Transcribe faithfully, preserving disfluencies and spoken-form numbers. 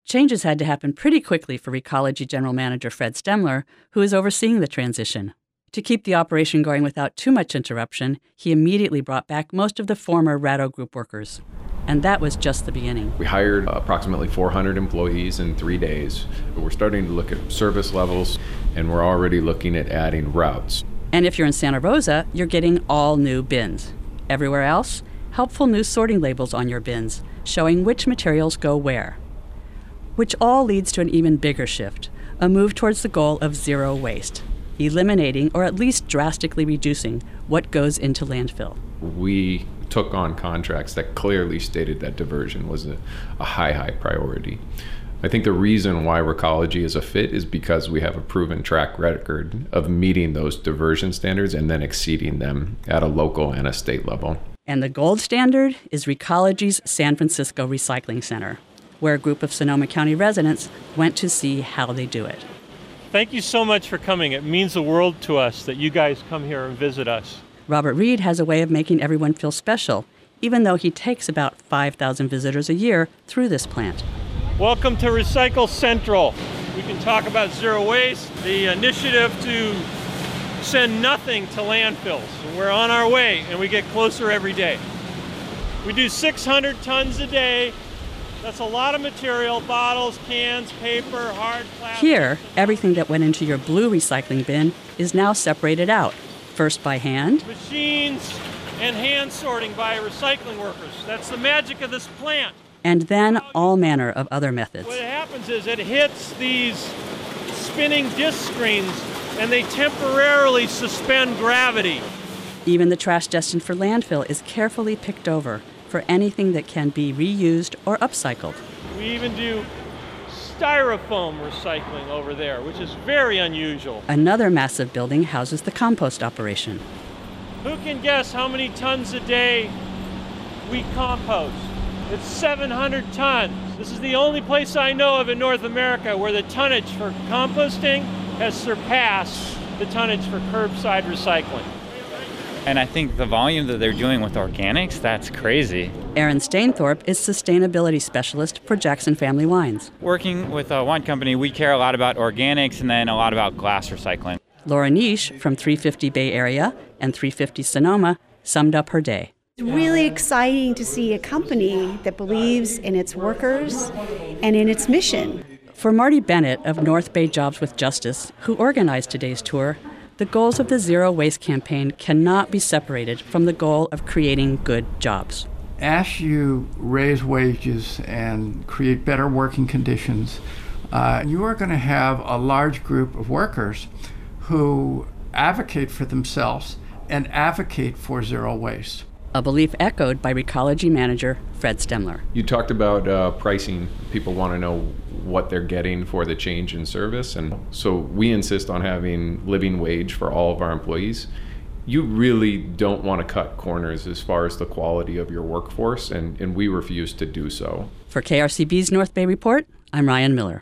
Changes had to happen pretty quickly for Recology General Manager Fred Stemler, who is overseeing the transition. To keep the operation going without too much interruption, he immediately brought back most of the former Ratto Group workers. And that was just the beginning. We hired approximately four hundred employees in three days. We're starting to look at service levels, and we're already looking at adding routes. And if you're in Santa Rosa, you're getting all new bins. Everywhere else, helpful new sorting labels on your bins, showing which materials go where. Which all leads to an even bigger shift, a move towards the goal of zero waste, eliminating or at least drastically reducing what goes into landfill. We took on contracts that clearly stated that diversion was a, a high, high priority. I think the reason why Recology is a fit is because we have a proven track record of meeting those diversion standards and then exceeding them at a local and a state level. And the gold standard is Recology's San Francisco Recycling Center, where a group of Sonoma County residents went to see how they do it. Thank you so much for coming. It means the world to us that you guys come here and visit us. Robert Reed has a way of making everyone feel special, even though he takes about five thousand visitors a year through this plant. Welcome to Recycle Central. We can talk about zero waste, the initiative to send nothing to landfills. We're on our way, and we get closer every day. We do six hundred tons a day. That's a lot of material, bottles, cans, paper, hard plastic. Here, everything that went into your blue recycling bin is now separated out, first by hand. Machines and hand sorting by recycling workers. That's the magic of this plant. And then all manner of other methods. What happens is it hits these spinning disc screens and they temporarily suspend gravity. Even the trash destined for landfill is carefully picked over for anything that can be reused or upcycled. We even do styrofoam recycling over there, which is very unusual. Another massive building houses the compost operation. Who can guess how many tons a day we compost? It's seven hundred tons. This is the only place I know of in North America where the tonnage for composting has surpassed the tonnage for curbside recycling. And I think the volume that they're doing with organics, that's crazy. Aaron Stainthorpe is Sustainability Specialist for Jackson Family Wines. Working with a wine company, we care a lot about organics and then a lot about glass recycling. Laura Nish from three fifty Bay Area and three fifty Sonoma summed up her day. It's really exciting to see a company that believes in its workers and in its mission. For Marty Bennett of North Bay Jobs with Justice, who organized today's tour, the goals of the Zero Waste campaign cannot be separated from the goal of creating good jobs. As you raise wages and create better working conditions, uh, you are going to have a large group of workers who advocate for themselves and advocate for zero waste. A belief echoed by Recology manager Fred Stemler. You talked about uh, pricing. People want to know what they're getting for the change in service, and so we insist on having living wage for all of our employees. You really don't want to cut corners as far as the quality of your workforce, and, and we refuse to do so. For K R C B's North Bay Report, I'm Ryan Miller.